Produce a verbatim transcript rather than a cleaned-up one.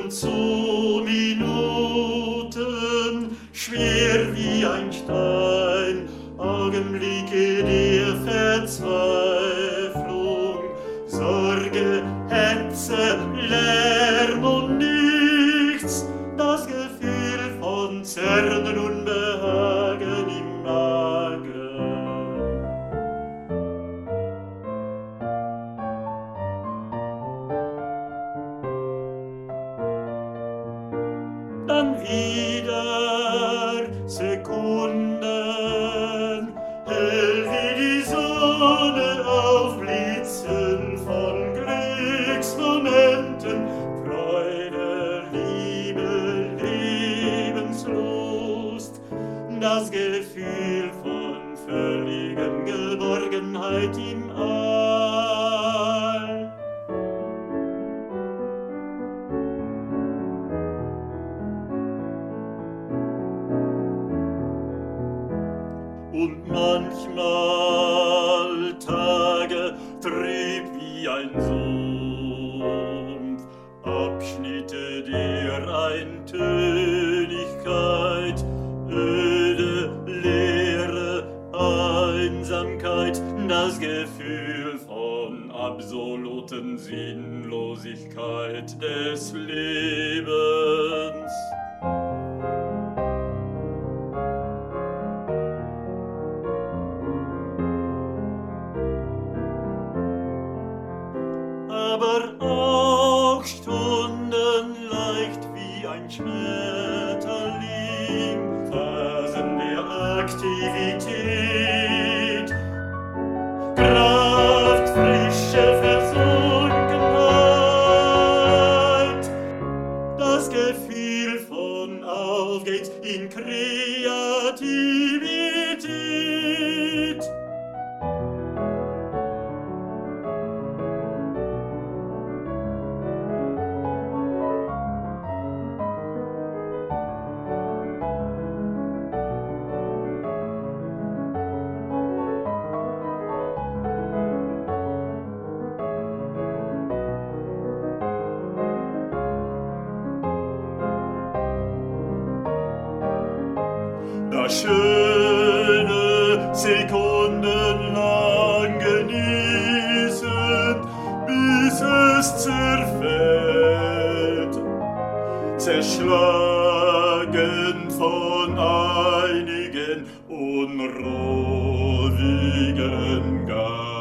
und zu Minuten, schwer wie ein Stein, Augenblicke der Verzweiflung, Sorge, Hetze, Lärm und nichts, das Gefühl von Zerren und Behagen im Magen. Dann wieder Sekunden, hell wie die Sonne aufblitzen von Glücksmomenten, Freude, Liebe, Lebenslust, das Gefühl von völligen Geborgenheit im All. Und manchmal Tage trüb wie ein Sumpf, Abschnitte der Eintönigkeit, öde, Leere, Einsamkeit, das Gefühl von absoluten Sinnlosigkeit des Lebens. Aber auch Stunden leicht wie ein Schmetterling, Phasen der Aktivität, Kraft, Frische, Versunkenheit, das Gefühl von Aufgeht in Kreativität. Das schöne sekundenlang genießen, bis es zerfällt, zerschlagen von einigen unruhigen Geistern.